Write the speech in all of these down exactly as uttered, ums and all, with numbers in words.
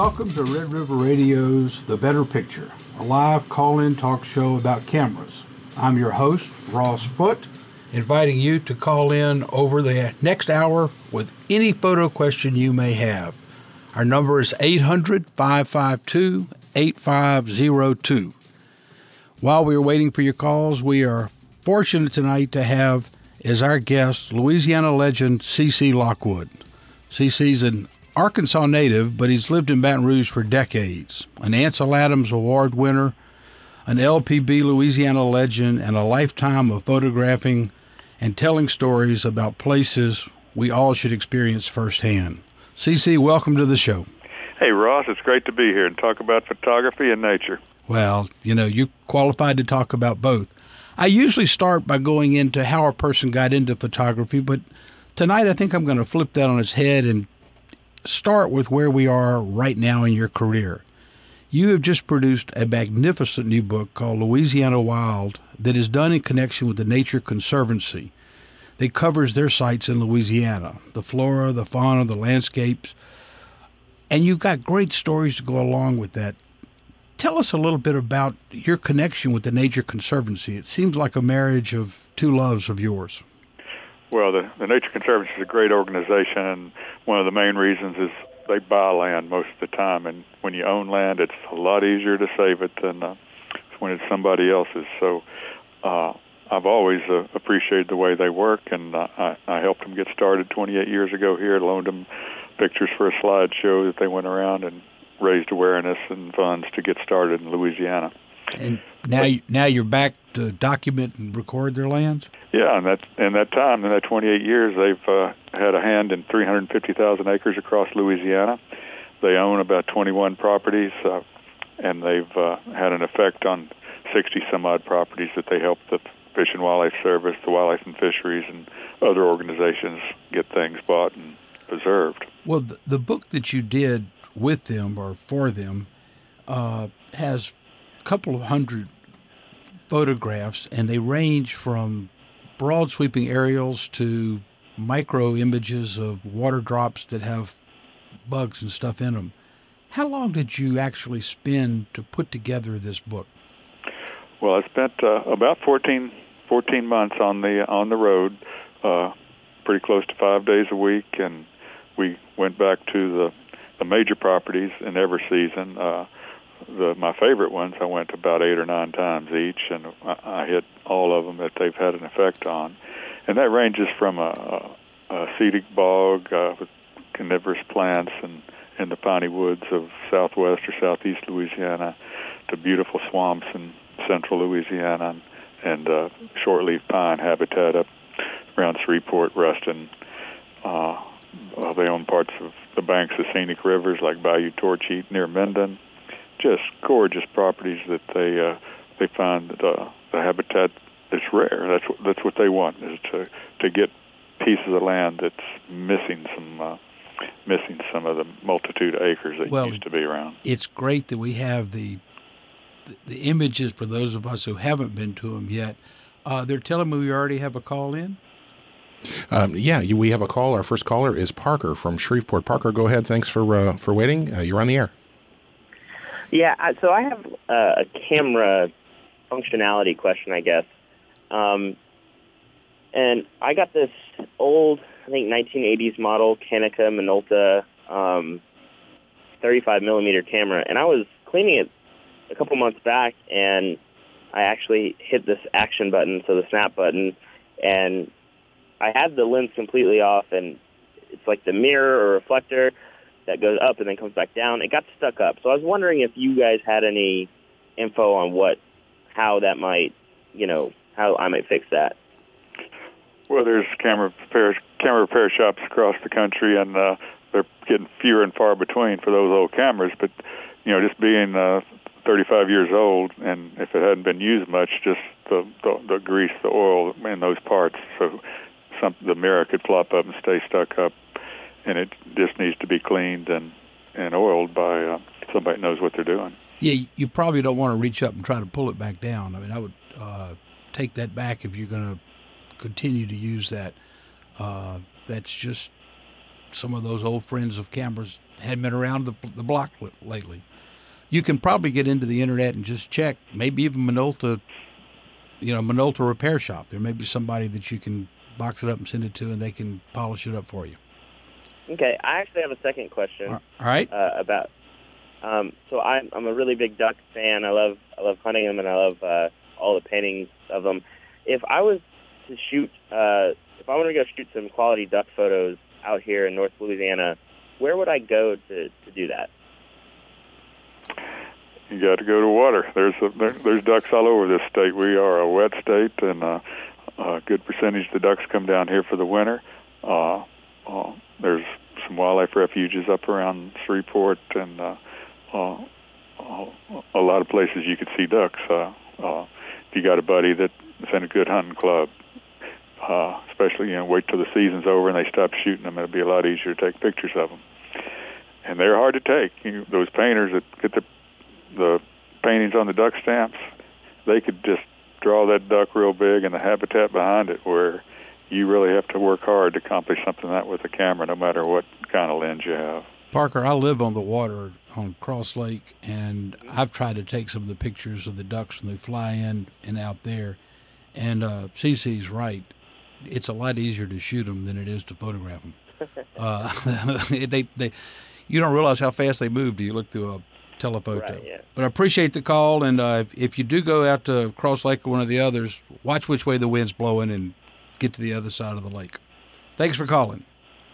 Welcome to Red River Radio's The Better Picture, a live call-in talk show about cameras. I'm your host, Ross Foote, inviting you to call in over the next hour with any photo question you may have. Our number is eight hundred, five five two, eight five zero two. While we are waiting for your calls, we are fortunate tonight to have as our guest Louisiana legend C C Lockwood. C C's an Arkansas native, but he's lived in Baton Rouge for decades. An Ansel Adams Award winner, an L P B Louisiana legend, and a lifetime of photographing and telling stories about places we all should experience firsthand. C C, welcome to the show. Hey, Ross, it's great to be here and talk about photography and nature. Well, you know, you qualified to talk about both. I usually start by going into how a person got into photography, but tonight I think I'm going to flip that on its head and start with where we are right now in your career. You have just produced a magnificent new book called Louisiana Wild that is done in connection with the Nature Conservancy that covers their sites in Louisiana, the flora, the fauna, the landscapes, and you've got great stories to go along with that. Tell us a little bit about your connection with the Nature Conservancy. It seems like a marriage of two loves of yours. Well, the, the Nature Conservancy is a great organization, and one of the main reasons is they buy land most of the time. And when you own land, it's a lot easier to save it than uh, when it's somebody else's. So uh, I've always uh, appreciated the way they work, and uh, I, I helped them get started twenty-eight years ago here, loaned them pictures for a slideshow that they went around and raised awareness and funds to get started in Louisiana. And now, you, now you're back to document and record their lands? Yeah, and that in that time, in that twenty-eight years, they've uh, had a hand in three hundred fifty thousand acres across Louisiana. They own about twenty-one properties, uh, and they've uh, had an effect on sixty some odd properties that they help the Fish and Wildlife Service, the Wildlife and Fisheries, and other organizations get things bought and preserved. Well, the, the book that you did with them or for them uh, has a couple of hundred photographs, and they range from broad sweeping aerials to micro images of water drops that have bugs and stuff in them. How long did you actually spend to put together this book? Well, I spent uh, about fourteen, fourteen months on the on the road, uh, pretty close to five days a week, and we went back to the, the major properties in every season. Uh, the my favorite ones I went about eight or nine times each, and I, I hit all of them that they've had an effect on. And that ranges from a, a, a acetic bog uh, with coniferous plants and in the piney woods of southwest or southeast Louisiana to beautiful swamps in central Louisiana and, and uh, shortleaf pine habitat up around Shreveport, Ruston. Uh, uh, they own parts of the banks of scenic rivers like Bayou Torchite near Minden. Just gorgeous properties that they uh, they find that uh, the habitat is rare. That's what, that's what they want, is to to get pieces of land that's missing some uh, missing some of the multitude of acres that well, used to be around. It's great that we have the the images for those of us who haven't been to them yet. Uh, they're telling me we already have a call in. Um, yeah, you, we have a call. Our first caller is Parker from Shreveport. Parker, go ahead. Thanks for uh, for waiting. Uh, you're on the air. Yeah, so I have uh, a camera functionality question, I guess. Um, and I got this old, I think, nineteen eighties model Konica Minolta um, thirty-five millimeter camera, and I was cleaning it a couple months back, and I actually hit this action button, so the snap button, and I had the lens completely off, and it's like the mirror or reflector that goes up and then comes back down. It got stuck up. So I was wondering if you guys had any info on what, how that might, you know, how I might fix that. Well, there's camera repair, camera repair shops across the country, and uh, they're getting fewer and far between for those old cameras. But, you know, just being uh, thirty-five years old, and if it hadn't been used much, just the, the, the grease, the oil in those parts, so some, the mirror could flop up and stay stuck up. And it just needs to be cleaned and, and oiled by uh, somebody that knows what they're doing. Yeah, you probably don't want to reach up and try to pull it back down. I mean, I would uh, take that back if you're going to continue to use that. Uh, that's just some of those old friends of cameras hadn't been around the, the block lately. You can probably get into the internet and just check, maybe even Minolta, you know, Minolta Repair Shop. There may be somebody that you can box it up and send it to, and they can polish it up for you. Okay, I actually have a second question. All right. Uh, about um, so I'm I'm a really big duck fan. I love I love hunting them, and I love uh, all the paintings of them. If I was to shoot, uh, if I wanted to go shoot some quality duck photos out here in North Louisiana, where would I go to, to do that? You got to go to water. There's a, there, there's ducks all over this state. We are a wet state, and uh, a good percentage of the ducks come down here for the winter. Uh, uh, there's some wildlife refuges up around Shreveport, and uh, uh, uh, a lot of places you could see ducks. Uh, uh, if you got a buddy that's in a good hunting club, uh, especially, you know, wait till the season's over and they stop shooting them. It'll be a lot easier to take pictures of them. And they're hard to take. You know, those painters that get the the paintings on the duck stamps, they could just draw that duck real big and the habitat behind it, where you really have to work hard to accomplish something like that with a camera, no matter what kind of lens you have. Parker, I live on the water on Cross Lake, and I've tried to take some of the pictures of the ducks when they fly in and out there. And uh, Cece's right. It's a lot easier to shoot them than it is to photograph them. uh, they, they, you don't realize how fast they move till you look through a telephoto. Right, yeah. But I appreciate the call, and uh, if, if you do go out to Cross Lake or one of the others, watch which way the wind's blowing and get to the other side of the lake. Thanks for calling.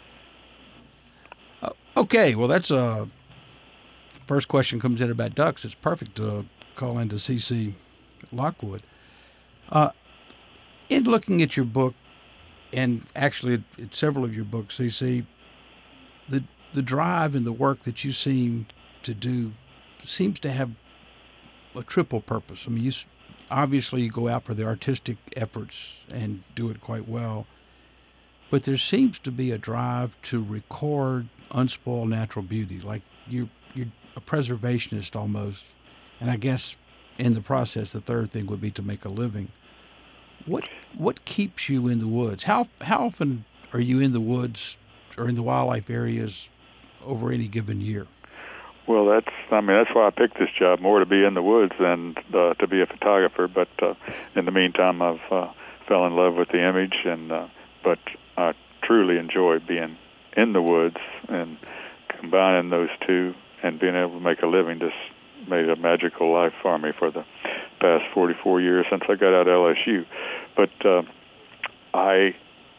Uh, okay, well, that's uh, first question comes in about ducks. It's perfect to call into C C Lockwood. Uh, in looking at your book, and actually at, at several of your books, C C, the the drive and the work that you seem to do seems to have a triple purpose. I mean, you obviously you go out for the artistic efforts and do it quite well, but there seems to be a drive to record unspoiled natural beauty, like you you're a preservationist almost, and I guess in the process the third thing would be to make a living. What what keeps you in the woods? How how often are you in the woods or in the wildlife areas over any given year? Well, that's I mean that's why I picked this job, more to be in the woods than uh, to be a photographer. But uh, in the meantime, I've uh, fell in love with the image, and uh, but I truly enjoy being in the woods, and combining those two and being able to make a living just made a magical life for me for the past forty-four years since I got out of L S U. But uh, I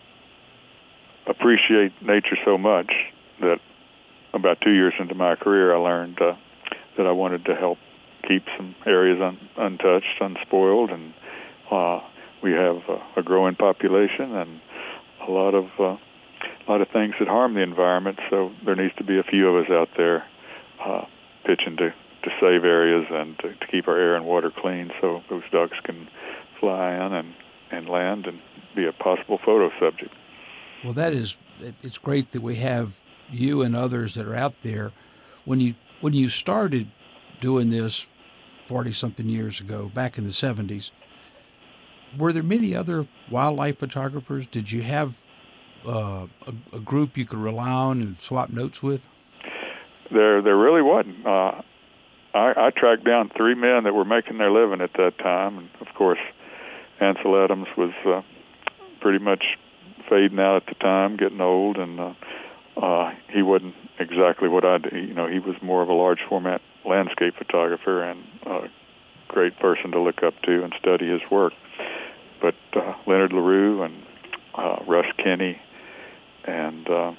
appreciate nature so much that about two years into my career, I learned uh, that I wanted to help keep some areas un- untouched, unspoiled, and uh, we have uh, a growing population and a lot of uh, a lot of things that harm the environment. So there needs to be a few of us out there uh, pitching to, to save areas and to, to keep our air and water clean, so those ducks can fly in and, and land and be a possible photo subject. Well, that is, it's great that we have you and others that are out there. When you when you started doing this forty-something years ago, back in the seventies, were there many other wildlife photographers? Did you have uh, a, a group you could rely on and swap notes with? There, there really wasn't. Uh, I, I tracked down three men that were making their living at that time, and of course, Ansel Adams was uh, pretty much fading out at the time, getting old, and uh, uh, he wasn't exactly what I do. You know, he was more of a large format landscape photographer and a great person to look up to and study his work. But uh, Leonard LaRue and uh, Russ Kinney and uh,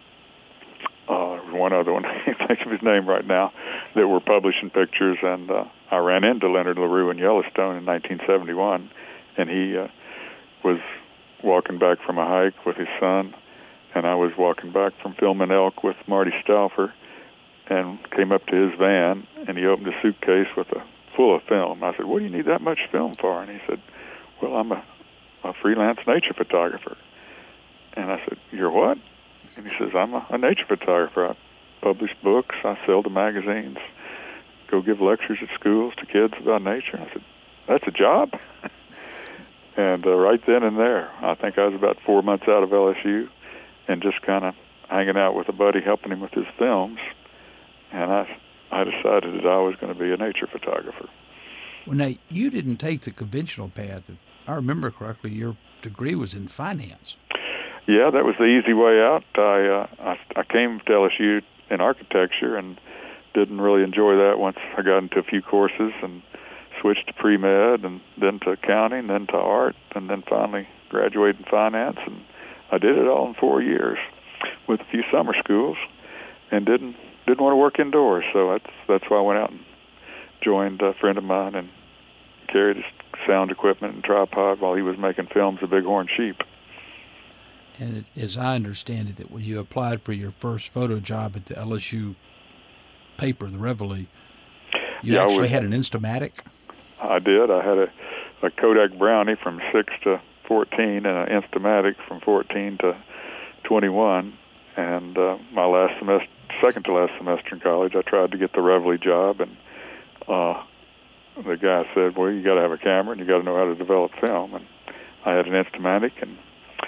uh, one other one, I can't think of his name right now, that were publishing pictures. And uh, I ran into Leonard LaRue in Yellowstone in nineteen seventy-one, and he uh, was walking back from a hike with his son, and I was walking back from filming elk with Marty Stauffer, and came up to his van, and he opened a suitcase with a full of film. I said, "What do you need that much film for?" And he said, "Well, I'm a, a freelance nature photographer." And I said, "You're what?" And he says, "I'm a, a nature photographer. I publish books, I sell to magazines, go give lectures at schools to kids about nature." I said, "That's a job?" And uh, right then and there, I think I was about four months out of L S U, and just kind of hanging out with a buddy, helping him with his films, and I, I decided that I was going to be a nature photographer. Well, now, you didn't take the conventional path. If I remember correctly, your degree was in finance. Yeah, that was the easy way out. I, uh, I, I came to L S U in architecture and didn't really enjoy that once I got into a few courses and switched to pre-med and then to accounting, then to art, and then finally graduated in finance. And I did it all in four years with a few summer schools and didn't didn't want to work indoors. So that's that's why I went out and joined a friend of mine and carried his sound equipment and tripod while he was making films of bighorn sheep. And it, as I understand it, that when you applied for your first photo job at the L S U paper, the Reveille, you yeah, actually was, had an Instamatic? I did. I had a, a Kodak Brownie from six to fourteen and an Instamatic from fourteen to twenty-one. And uh, my last semester, second to last semester in college, I tried to get the Reveille job, and uh, the guy said, well, you got to have a camera and you got to know how to develop film. And I had an Instamatic and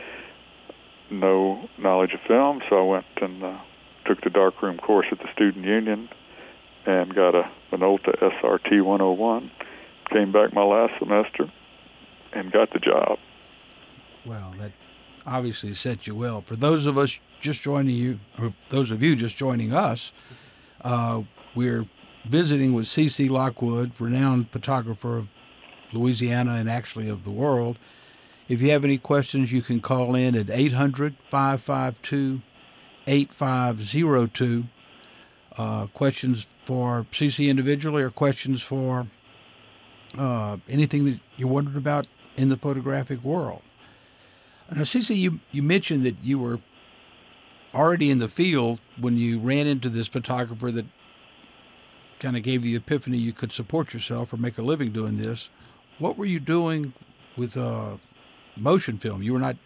no knowledge of film, so I went and uh, took the darkroom course at the Student Union and got a Minolta S R T one oh one. Came back my last semester and got the job. Well, that obviously set you well. For those of us just joining you, or those of you just joining us, uh, we're visiting with C C Lockwood, renowned photographer of Louisiana and actually of the world. If you have any questions, you can call in at eight hundred, five five two, eight five zero two. Uh, questions for C C individually or questions for uh, anything that you're wondering about in the photographic world. Now, C C, you, you mentioned that you were already in the field when you ran into this photographer that kind of gave you the epiphany you could support yourself or make a living doing this. What were you doing with uh, motion film? You were not...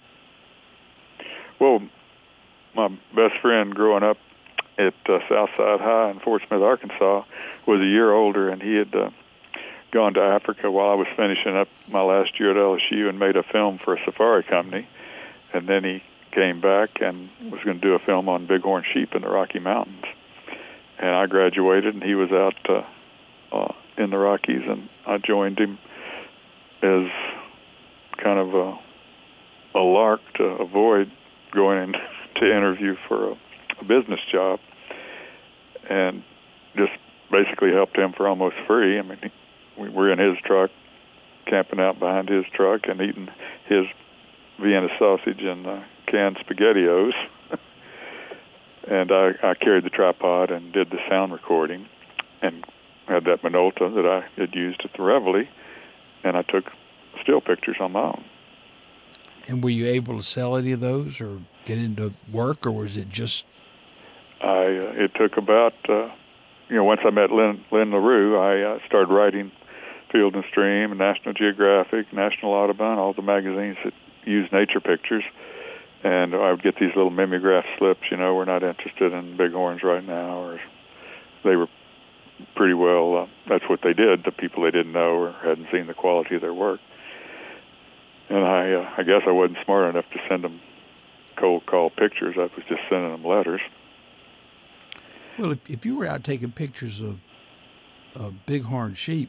Well, my best friend growing up at uh, Southside High in Fort Smith, Arkansas, was a year older, and he had uh, gone to Africa while I was finishing up my last year at L S U and made a film for a safari company. And then he came back and was going to do a film on bighorn sheep in the Rocky Mountains. And I graduated, and he was out uh, uh, in the Rockies, and I joined him as kind of a, a lark to avoid going in to interview for a, a business job, and just basically helped him for almost free. I mean, he, we were in his truck, camping out behind his truck and eating his Vienna sausage and uh, canned SpaghettiOs. And I, I carried the tripod and did the sound recording and had that Minolta that I had used at the Reveille, and I took still pictures on my own. And were you able to sell any of those or get into work, or was it just... I uh, it took about, uh, you know, once I met Lynn, Lynn LaRue, I uh, started writing Field and Stream and National Geographic, National Audubon, all the magazines that use nature pictures. And I would get these little mimeograph slips, you know, we're not interested in bighorns right now, or they were pretty well, uh, that's what they did to people they didn't know or hadn't seen the quality of their work. And I uh, I guess I wasn't smart enough to send them cold call pictures. I was just sending them letters. Well, if, if you were out taking pictures of, of bighorn sheep,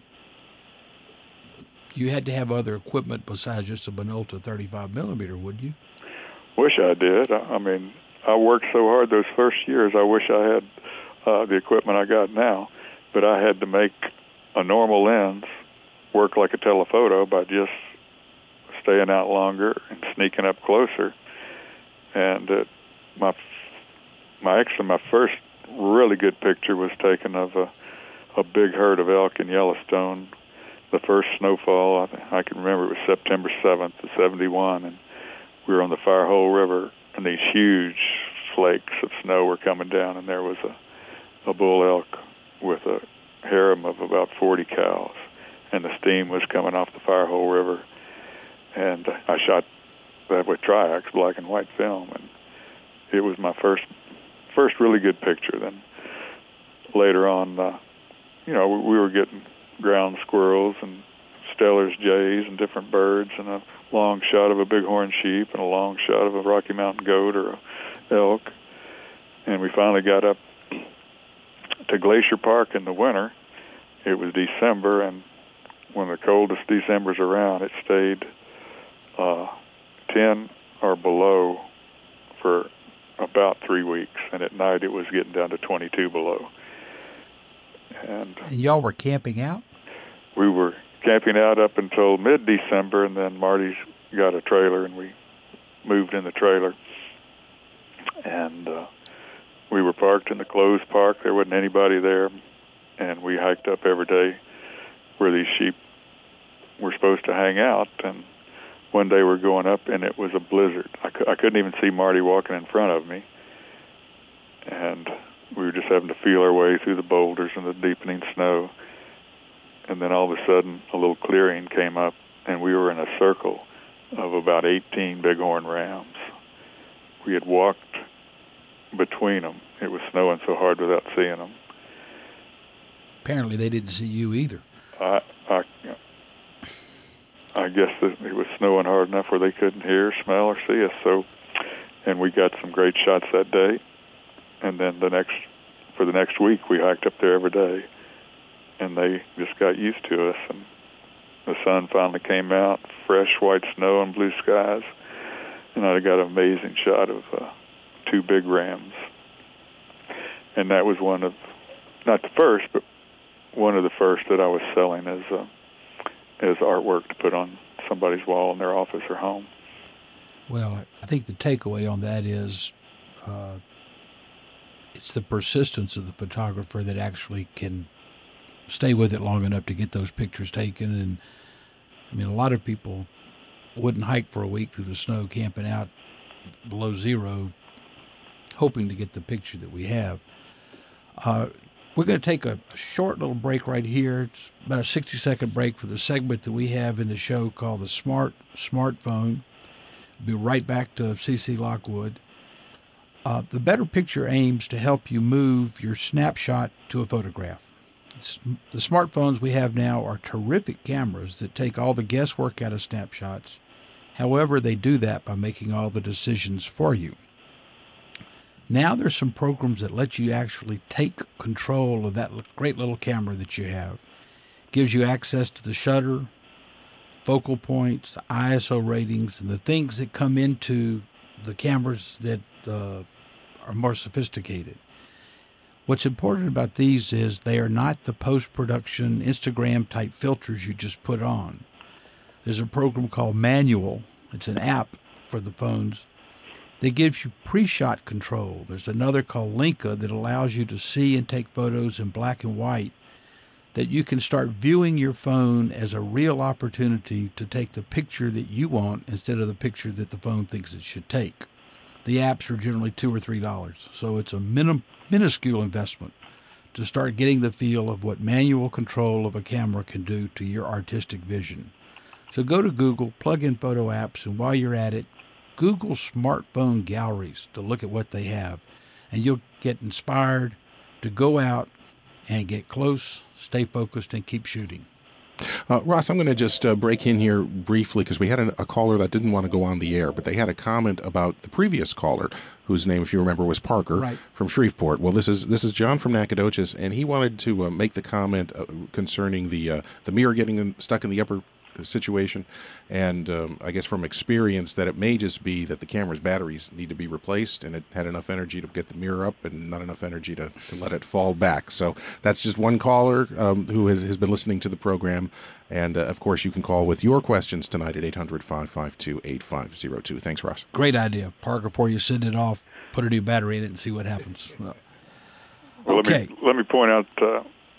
you had to have other equipment besides just a Minolta thirty-five millimeter, wouldn't you? Wish I did. I, I mean, I worked so hard those first years. I wish I had uh, the equipment I got now, but I had to make a normal lens work like a telephoto by just staying out longer and sneaking up closer. And uh, my my actually my first really good picture was taken of a a big herd of elk in Yellowstone. The first snowfall, I, I can remember, it was September seventh of seventy-one, and we were on the Firehole River, and these huge flakes of snow were coming down, and there was a, a bull elk with a harem of about forty cows, and the steam was coming off the Firehole River. And I shot that with Triax, black and white film, and it was my first first really good picture. Then later on, uh, you know, we, we were getting ground squirrels and Steller's jays and different birds, and a long shot of a bighorn sheep and a long shot of a Rocky Mountain goat or a elk. And we finally got up to Glacier Park in the winter. It was December, and when the coldest December's around, it stayed uh, ten or below for about three weeks, and at night it was getting down to twenty-two below. And, and y'all were camping out? We were camping out up until mid-December, and then Marty got a trailer, and we moved in the trailer. And uh, we were parked in the closed park. There wasn't anybody there, and we hiked up every day where these sheep were supposed to hang out. And one day we're going up, and it was a blizzard. I, cu- I couldn't even see Marty walking in front of me. And we were just having to feel our way through the boulders and the deepening snow. And then all of a sudden, a little clearing came up, and we were in a circle of about eighteen bighorn rams. We had walked between them. It was snowing so hard without seeing them. Apparently they didn't see you either. I, I, I guess that it was snowing hard enough where they couldn't hear, smell, or see us. So, and we got some great shots that day. And then the next, for the next week, we hiked up there every day, and they just got used to us. And the sun finally came out, fresh white snow and blue skies, and I got an amazing shot of uh, two big rams. And that was one of, not the first, but one of the first that I was selling as uh, as artwork to put on somebody's wall in their office or home. Well, I think the takeaway on that is uh, it's the persistence of the photographer that actually can stay with it long enough to get those pictures taken. And I mean, a lot of people wouldn't hike for a week through the snow, camping out below zero, hoping to get the picture that we have. Uh, we're going to take a, a short little break right here. It's about a sixty second break for the segment that we have in the show called the Smart Smartphone. We'll be right back to C C Lockwood. Uh, the Better Picture aims to help you move your snapshot to a photograph. The smartphones we have now are terrific cameras that take all the guesswork out of snapshots. However, they do that by making all the decisions for you. Now there's some programs that let you actually take control of that great little camera that you have. It gives you access to the shutter, focal points, the I S O ratings, and the things that come into the cameras that uh, are more sophisticated. What's important about these is they are not the post-production Instagram-type filters you just put on. There's a program called Manual. It's an app for the phones that gives you pre-shot control. There's another called Linka that allows you to see and take photos in black and white, that you can start viewing your phone as a real opportunity to take the picture that you want instead of the picture that the phone thinks it should take. The apps are generally two or three dollars, so it's a minim, minuscule investment to start getting the feel of what manual control of a camera can do to your artistic vision. So go to Google, plug in photo apps, and while you're at it, Google smartphone galleries to look at what they have, and you'll get inspired to go out and get close, stay focused, and keep shooting. Uh, Ross, I'm going to just uh, break in here briefly because we had a, a caller that didn't want to go on the air, but they had a comment about the previous caller, whose name, if you remember, was Parker right. from Shreveport. Well, this is this is John from Nacogdoches, and he wanted to uh, make the comment uh, concerning the uh, the mirror getting in, stuck in the upper situation, and um, I guess from experience that it may just be that the camera's batteries need to be replaced, and it had enough energy to get the mirror up and not enough energy to, to let it fall back. So that's just one caller um, who has, has been listening to the program, and uh, of course you can call with your questions tonight at eight hundred, five five two, eight five zero two. Thanks, Ross. Great idea, Parker. Before you send it off, put a new battery in it and see what happens. Well, well, okay. Let me, let me point out uh,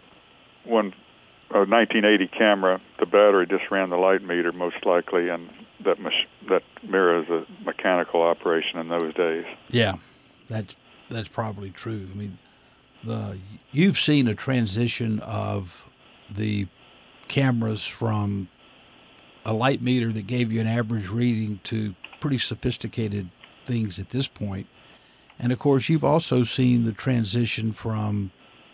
one a nineteen eighty camera. The battery just ran the light meter most likely, and that mach- that mirror is a mechanical operation in those days. Yeah, that's that's probably true. I mean, the you've seen a transition of the cameras from a light meter that gave you an average reading to pretty sophisticated things at this point. And of course, you've also seen the transition from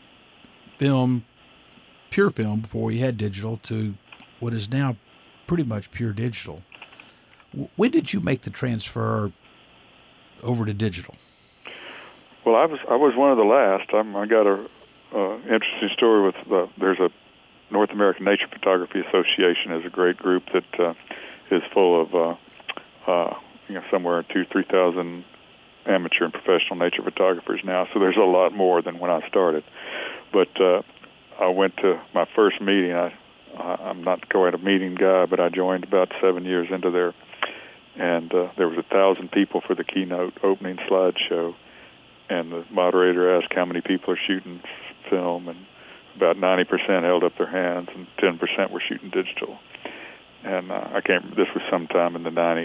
film, pure film before we had digital, to what is now pretty much pure digital. When did you make the transfer over to digital? Well, I was I was one of the last. I'm, I got a uh, interesting story with the, there's a North American Nature Photography Association is a great group that uh, is full of uh, uh, you know somewhere two three thousand amateur and professional nature photographers now. So there's a lot more than when I started. But uh, I went to my first meeting. I, I'm not quite a meeting guy, but I joined about seven years into there, and uh, there was a thousand people for the keynote opening slideshow. And the moderator asked how many people are shooting film, and about ninety percent held up their hands, and ten percent were shooting digital. And uh, I can't. This was sometime in the nineties.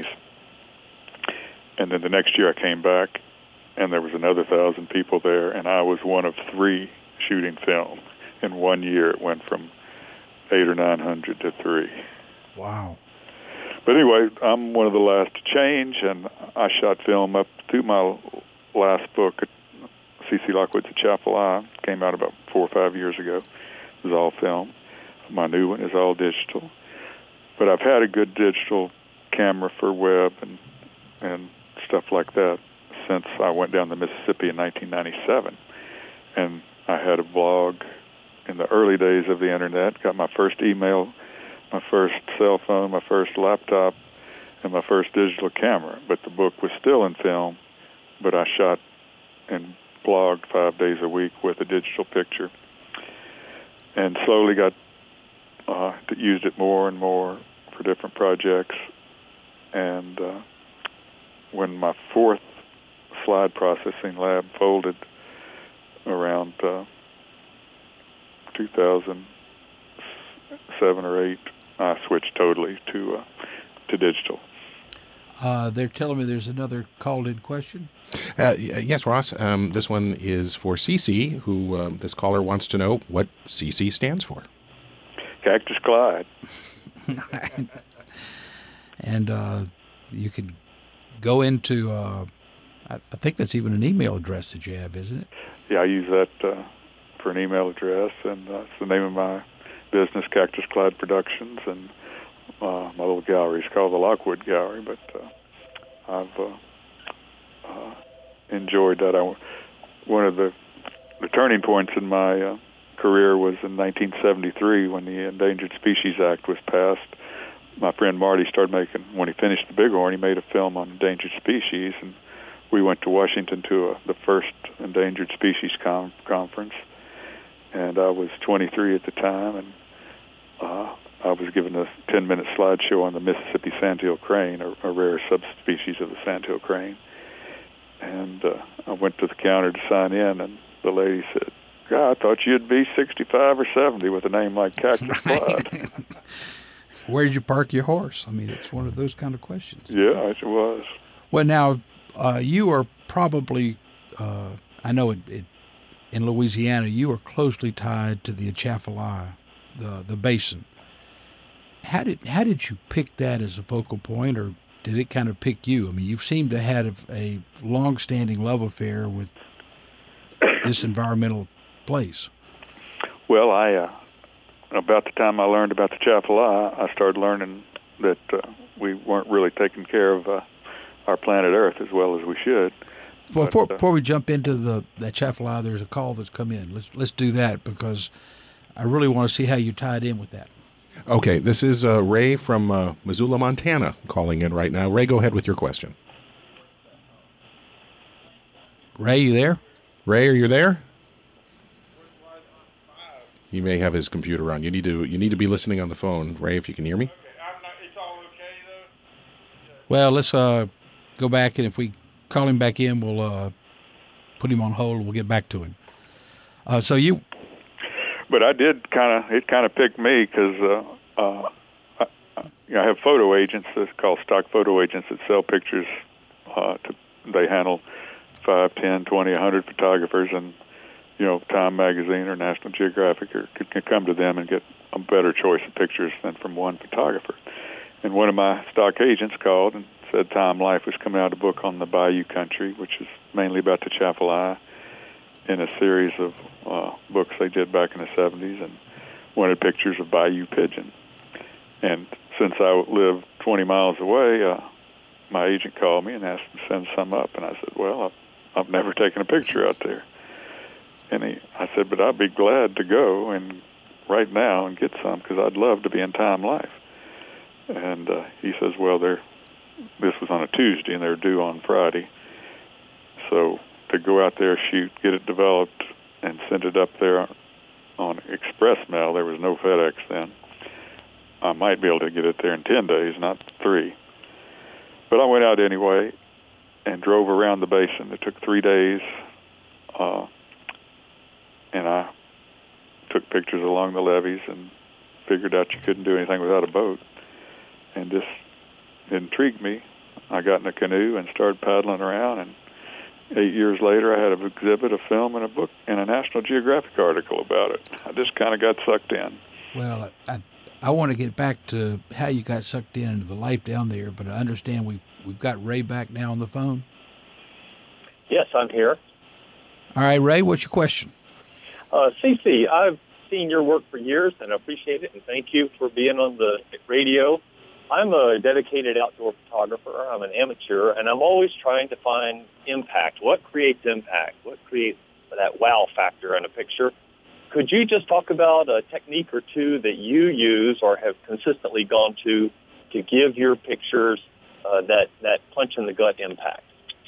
And then the next year I came back, and there was another thousand people there, and I was one of three shooting film. In one year, it went from eight or nine hundred to three. Wow. But anyway, I'm one of the last to change, and I shot film up to my last book, C C Lockwood's Atchafalaya. Came out about four or five years ago. It was all film. My new one is all digital. But I've had a good digital camera for web and and stuff like that since I went down the Mississippi in nineteen ninety-seven. And I had a blog in the early days of the internet, got my first email, my first cell phone, my first laptop, and my first digital camera. But the book was still in film, but I shot and blogged five days a week with a digital picture. And slowly got uh, used it more and more for different projects. And uh, when my fourth slide processing lab folded around uh, two thousand seven or eight, I switched totally to uh, to digital. Uh, they're telling me there's another called-in question. Uh, yes, Ross. Um, this one is for C C, who um, this caller wants to know what C C stands for. Cactus Clyde. And uh, you can go into, uh, I, I think that's even an email address that you have, isn't it? Yeah, I use that uh, for an email address, and uh, it's the name of my business, Cactus Clyde Productions, and uh, my little gallery is called the Lockwood Gallery, but uh, I've uh, uh, enjoyed that. I, one of the, the turning points in my uh, career was in nineteen seventy-three when the Endangered Species Act was passed. My friend Marty started making, when he finished the Bighorn, he made a film on endangered species, and we went to Washington to a, the first endangered species com- conference, and I was twenty-three at the time, and uh, I was given a ten-minute slideshow on the Mississippi sandhill crane, a, a rare subspecies of the sandhill crane, and uh, I went to the counter to sign in, and the lady said, God, I thought you'd be sixty-five or seventy with a name like Cactus Clyde. Where'd you park your horse? I mean, it's one of those kind of questions. Yeah, it was. Well, now, uh, you are probably, uh, I know it, it, in Louisiana, you are closely tied to the Atchafalaya, the the basin. How did how did you pick that as a focal point, or did it kind of pick you? I mean, you seem to have a, a long-standing love affair with this environmental place. Well, I uh, about the time I learned about the Atchafalaya, I started learning that uh, we weren't really taking care of uh, our planet Earth as well as we should. Well, but, before, uh, before we jump into the, the Atchafalaya, there's a call that's come in. Let's let's do that because I really want to see how you tied in with that. Okay, this is uh, Ray from uh, Missoula, Montana, calling in right now. Ray, go ahead with your question. Ray, you there? Ray, are you there? He may have his computer on. You need to you need to be listening on the phone, Ray. If you can hear me. Okay, I'm not, it's all okay though. Well, let's uh, go back, and if we call him back in, we'll uh, put him on hold. We'll get back to him. Uh, so you. But I did kind of, it kind of picked me because uh, uh, I, I have photo agents that's called stock photo agents that sell pictures. Uh, to, they handle five, ten, twenty, a hundred photographers, and you know, Time Magazine or National Geographic or could, could come to them and get a better choice of pictures than from one photographer. And one of my stock agents called and said Time Life was coming out a book on the Bayou Country, which is mainly about the Atchafalaya, in a series of uh, books they did back in the seventies, and wanted pictures of Bayou pigeon. And since I lived twenty miles away, uh, my agent called me and asked to send some up, and I said, well, I've, I've never taken a picture out there. And he, I said, but I'd be glad to go and right now and get some because I'd love to be in Time Life. And uh, he says, well, they're, this was on a Tuesday and they're due on Friday. So to go out there, shoot, get it developed, and send it up there on express mail, there was no FedEx then. I might be able to get it there in ten days, not three. But I went out anyway and drove around the basin. It took three days, uh, and I took pictures along the levees and figured out you couldn't do anything without a boat. And this intrigued me. I got in a canoe and started paddling around, and eight years later I had an exhibit, a film, and a book, and a National Geographic article about it. I just kind of got sucked in. Well, I, I want to get back to how you got sucked in into the life down there, but I understand we've, we've got Ray back now on the phone. Yes, I'm here. All right, Ray, what's your question? Uh, C C, I've seen your work for years and I appreciate it, and thank you for being on the radio. I'm a dedicated outdoor photographer. I'm an amateur, and I'm always trying to find impact. What creates impact? What creates that wow factor in a picture? Could you just talk about a technique or two that you use or have consistently gone to to give your pictures uh, that, that punch-in-the-gut impact?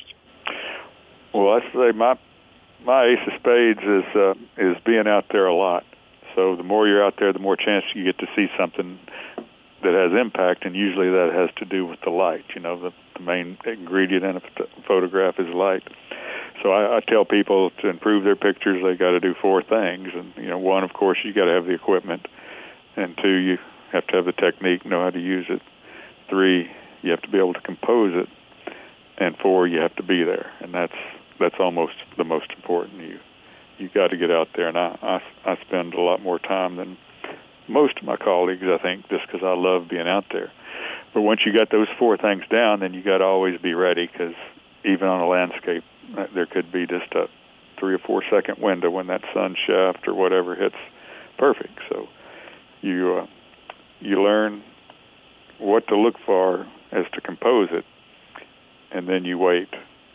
Well, I say my my ace of spades is uh, is being out there a lot. So the more you're out there, the more chance you get to see something that has impact, and usually that has to do with the light. You know, the, the main ingredient in a ph- photograph is light. So I, I tell people to improve their pictures, they got to do four things. And, you know, one, of course, you got to have the equipment. And two, you have to have the technique, know how to use it. Three, you have to be able to compose it. And four, you have to be there. And that's that's almost the most important. You you got to get out there. And I, I, I spend a lot more time than most of my colleagues, I think, just because I love being out there. But once you got those four things down, then you got to always be ready, because even on a landscape, there could be just a three or four second window when that sun shaft or whatever hits perfect. So you uh, you learn what to look for as to compose it, and then you wait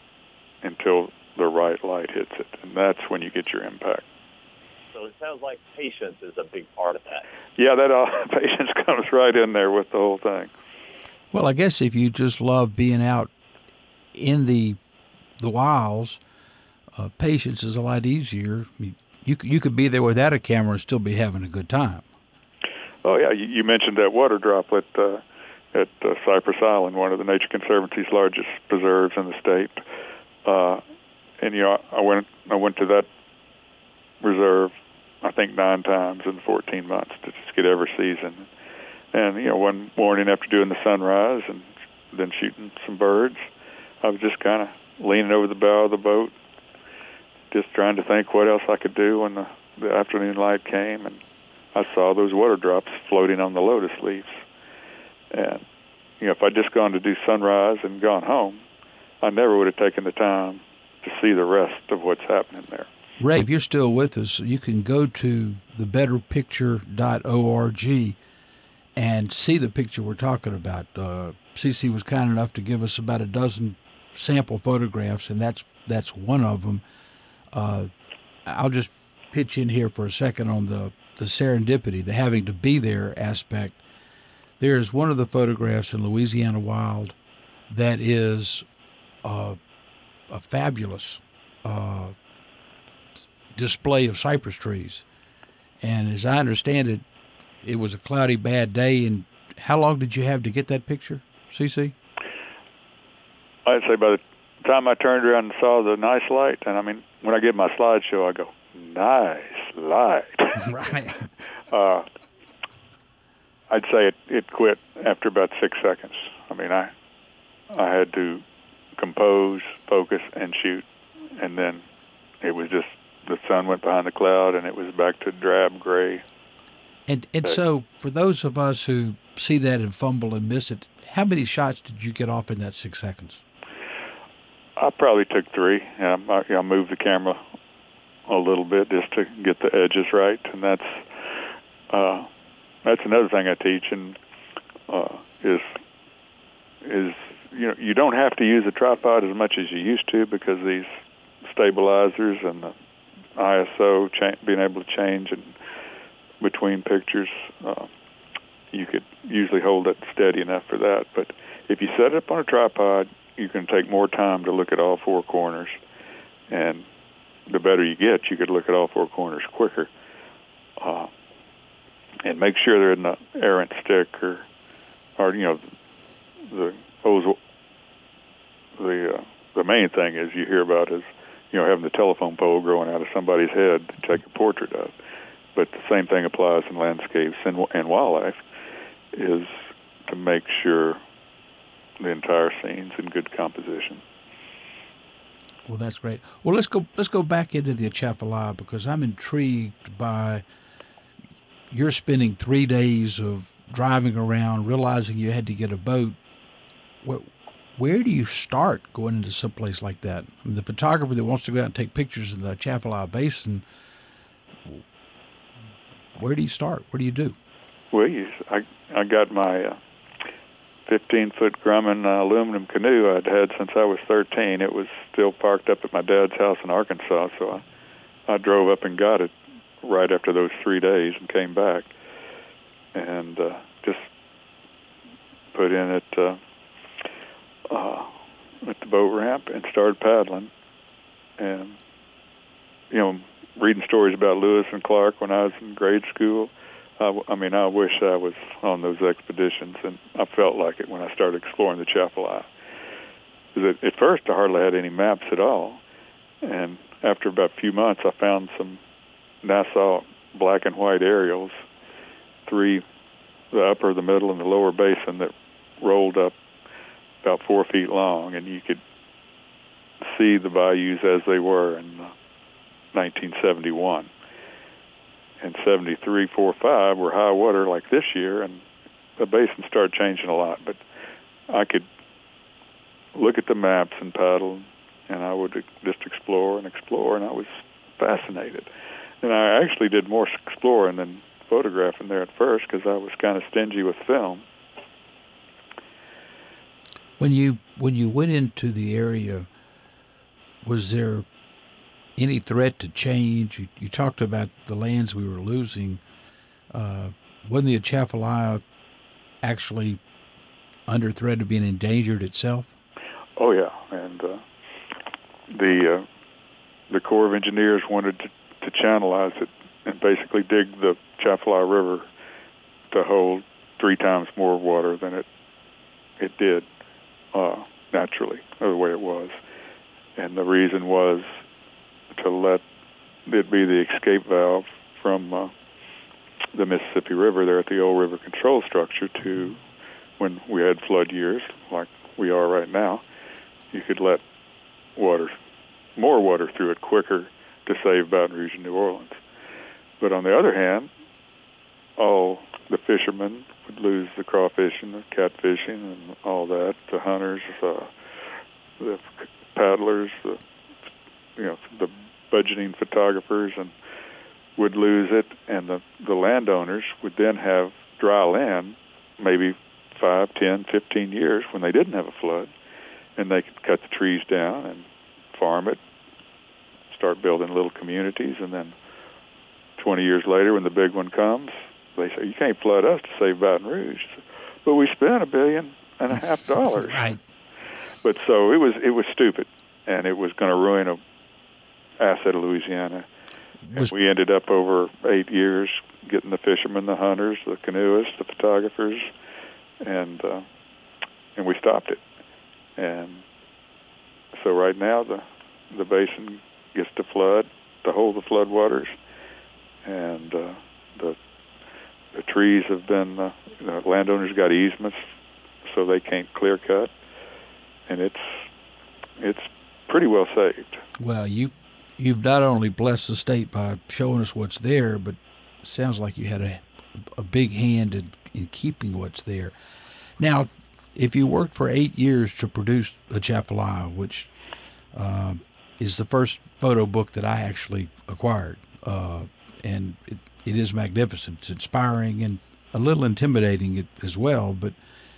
until the right light hits it, and that's when you get your impact. So it sounds like patience is a big part of that. Yeah, that uh, patience comes right in there with the whole thing. Well, I guess if you just love being out in the the wilds, uh, patience is a lot easier. You, you you could be there without a camera and still be having a good time. Oh yeah, you, you mentioned that water droplet uh, at uh, Cypress Island, one of the Nature Conservancy's largest preserves in the state. Uh, and you know, I went I went to that reserve, I think nine times in fourteen months to just get every season. And, you know, one morning after doing the sunrise and then shooting some birds, I was just kind of leaning over the bow of the boat, just trying to think what else I could do when the, the afternoon light came, and I saw those water drops floating on the lotus leaves. And, you know, if I'd just gone to do sunrise and gone home, I never would have taken the time to see the rest of what's happening there. Ray, if you're still with us, you can go to the better picture dot org and see the picture we're talking about. Uh, C C was kind enough to give us about a dozen sample photographs, and that's that's one of them. Uh, I'll just pitch in here for a second on the, the serendipity, the having to be there aspect. There's one of the photographs in Louisiana Wild that is uh, a fabulous uh, display of cypress trees. And as I understand it, it was a cloudy, bad day. And how long did you have to get that picture, C C? I'd say by the time I turned around and saw the nice light, and I mean, when I get my slideshow, I go, nice light. Right. uh, I'd say it, it quit after about six seconds. I mean, I I had to compose, focus, and shoot. And then it was just, the sun went behind the cloud, and it was back to drab gray. And and so for those of us who see that and fumble and miss it, how many shots did you get off in that six seconds? I probably took three. Um, I, I moved the camera a little bit just to get the edges right, and that's uh, that's another thing I teach, and uh, is is you know you don't have to use a tripod as much as you used to, because these stabilizers and the I S O, cha- being able to change and between pictures, uh, you could usually hold it steady enough for that. But if you set it up on a tripod, you can take more time to look at all four corners. And the better you get, you could look at all four corners quicker. Uh, and make sure there isn't an errant stick or, or you know, the those, the uh, the main thing is you hear about is, you know, having the telephone pole growing out of somebody's head to take a portrait of. But the same thing applies in landscapes and, and wildlife, is to make sure the entire scene's in good composition. Well, that's great. Well, let's go let's go back into the Atchafalaya, because I'm intrigued by you're spending three days of driving around, realizing you had to get a boat. Where, where do you start going into someplace like that? I mean, the photographer that wants to go out and take pictures in the Atchafalaya Basin, where do you start? What do you do? Well, you, I I got my uh, fifteen-foot Grumman uh, aluminum canoe I'd had since I was thirteen. It was still parked up at my dad's house in Arkansas, so I, I drove up and got it right after those three days and came back and uh, just put in it uh, uh, at the boat ramp and started paddling. And, you know, reading stories about Lewis and Clark when I was in grade school, I, I mean, I wish I was on those expeditions, and I felt like it when I started exploring the Atchafalaya. At first, I hardly had any maps at all, and after about a few months, I found some Nassau black and white aerials, three, the upper, the middle, and the lower basin that rolled up about four feet long, and you could see the bayous as they were in nineteen seventy-one. And seventy-three, four, five were high water like this year, and the basin started changing a lot. But I could look at the maps and paddle, and I would just explore and explore, and I was fascinated. And I actually did more exploring than photographing there at first, because I was kind of stingy with film. When you when you went into the area, was there any threat to change? You, you talked about the lands we were losing. Uh, wasn't the Atchafalaya actually under threat of being endangered itself? Oh yeah, and uh, the uh, the Corps of Engineers wanted to, to channelize it and basically dig the Atchafalaya River to hold three times more water than it it did uh, naturally, or the way it was. And the reason was to let it be the escape valve from uh, the Mississippi River there at the old river control structure to when we had flood years like we are right now. You could let water, more water through it quicker to save Baton Rouge and New Orleans. But on the other hand, all the fishermen would lose the crawfishing, the catfishing, and all that. The hunters, uh, the paddlers, the you know the budgeting photographers, and would lose it. And the the landowners would then have dry land, maybe five, ten, fifteen years when they didn't have a flood, and they could cut the trees down and farm it, start building little communities, and then twenty years later, when the big one comes, they say, you can't flood us to save Baton Rouge. But we spent a billion and a half dollars. Right. But so it was it was stupid, and it was going to ruin a asset of Louisiana. Was, and we ended up over eight years getting the fishermen, the hunters, the canoeists, the photographers, and uh, and we stopped it. And so right now the the basin gets to flood, to hold the floodwaters, and uh, the the trees have been, uh, the landowners got easements so they can't clear cut, and it's it's pretty well saved. Well, you you've not only blessed the state by showing us what's there, but it sounds like you had a a big hand in, in keeping what's there. Now, if you worked for eight years to produce Atchafalaya, which uh, is the first photo book that I actually acquired, uh, and it, it is magnificent. It's inspiring and a little intimidating it, as well, but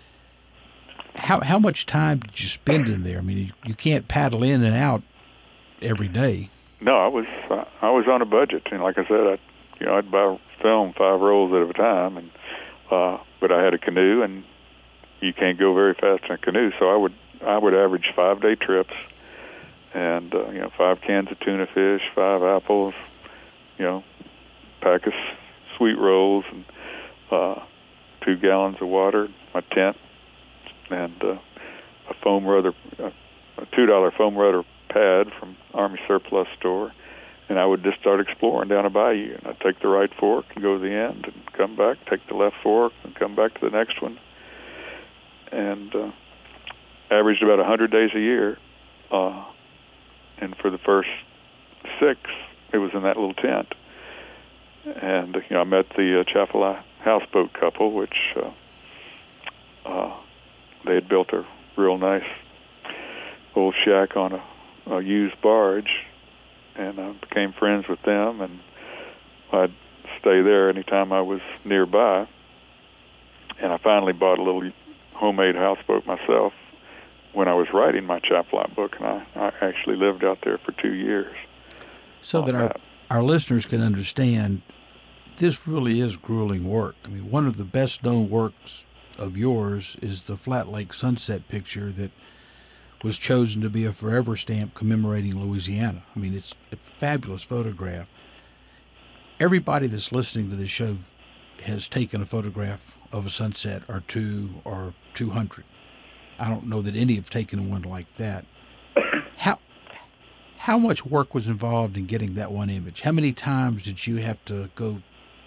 how how much time did you spend in there? I mean, you, you can't paddle in and out every day. no, I was I was on a budget, and like I said, I you know I'd buy film five rolls at a time, and uh, but I had a canoe, and you can't go very fast in a canoe, so I would I would average five day trips, and uh, you know five cans of tuna fish, five apples, you know, pack of sweet rolls, and uh, two gallons of water, my tent, and uh, a foam rudder, a two dollar foam rudder pad from Army surplus store, and I would just start exploring down a bayou. And I'd take the right fork and go to the end, and come back, take the left fork, and come back to the next one, and uh, averaged about a hundred days a year. Uh, and for the first six, it was in that little tent. And you know, I met the uh, Chafalai houseboat couple, which uh, uh, they had built a real nice old shack on a, a used barge, and I became friends with them, and I'd stay there anytime I was nearby. And I finally bought a little homemade houseboat myself when I was writing my Chafalai book, and I, I actually lived out there for two years. So that our, our listeners can understand, this really is grueling work. I mean, one of the best-known works of yours is the Flat Lake sunset picture that was chosen to be a forever stamp commemorating Louisiana. I mean, it's a fabulous photograph. Everybody that's listening to this show has taken a photograph of a sunset or two or two hundred. I don't know that any have taken one like that. How how much work was involved in getting that one image? How many times did you have to go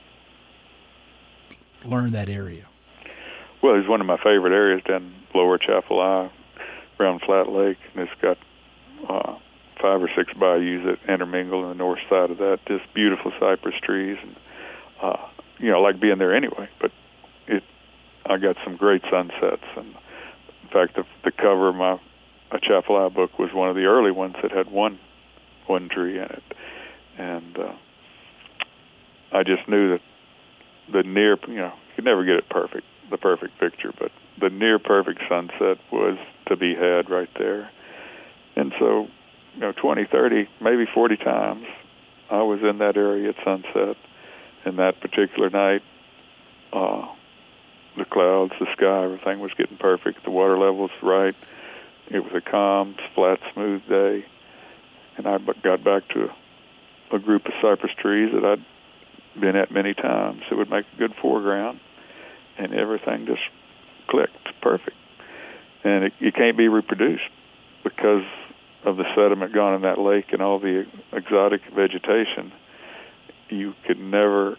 learn that area? Well, it's one of my favorite areas down Lower Chafalai, around Flat Lake, and it's got uh, five or six bayous that intermingle in the north side of that. Just beautiful cypress trees, and uh, you know, I like being there anyway. But it, I got some great sunsets, and in fact, the, the cover of my a Chafalai book was one of the early ones that had one one tree in it, and uh, I just knew that the near, you know, you could never get it perfect, the perfect picture, but the near perfect sunset was to be had right there. And so, you know, twenty, thirty, maybe forty times I was in that area at sunset. And that particular night, uh, the clouds, the sky, everything was getting perfect. The water level was right. It was a calm, flat, smooth day. And I got back to a, a group of cypress trees that I'd been at many times. It would make a good foreground, and everything just clicked perfect. And it, it can't be reproduced because of the sediment gone in that lake and all the exotic vegetation. You could never,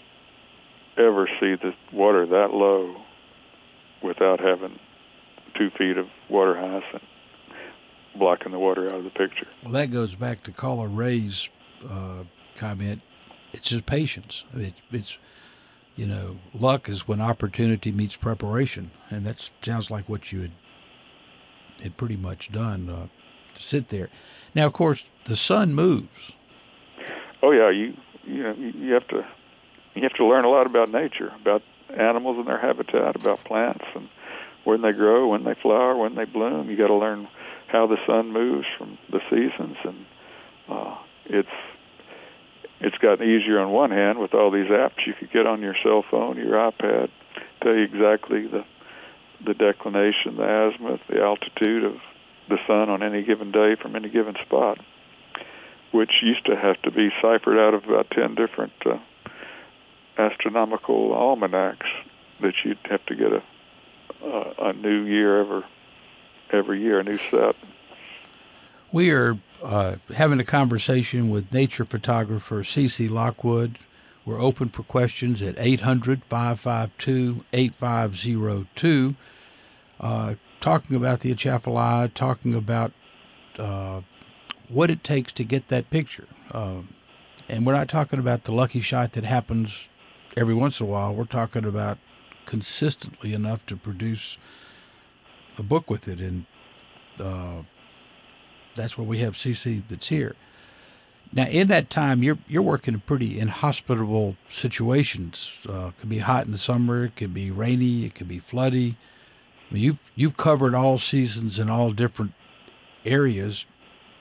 ever see the water that low without having two feet of water hyacinth blocking the water out of the picture. Well, that goes back to Caller Ray's uh, comment. It's just patience. It's, it's, you know, luck is when opportunity meets preparation, and that sounds like what you had, had pretty much done uh, to sit there. Now, of course, the sun moves. Oh yeah, you you know you have to you have to learn a lot about nature, about animals and their habitat, about plants and when they grow, when they flower, when they bloom. You got to learn how the sun moves from the seasons, and uh, it's it's gotten easier on one hand with all these apps you could get on your cell phone, your iPad, tell you exactly the the declination, the azimuth, the altitude of the sun on any given day from any given spot, which used to have to be ciphered out of about ten different uh, astronomical almanacs that you'd have to get a a, a new year every every year, a new set. We are uh, having a conversation with nature photographer C C Lockwood. We're open for questions at eight hundred, five five two, eight five zero two. Uh, talking about the Atchafalaya, talking about uh, what it takes to get that picture. Uh, and we're not talking about the lucky shot that happens every once in a while. We're talking about consistently enough to produce a book with it. And uh, that's where we have C C that's here. Now, in that time, you're you're working in pretty inhospitable situations. Uh, it could be hot in the summer, it could be rainy, it could be floody. I mean, you've you've covered all seasons in all different areas.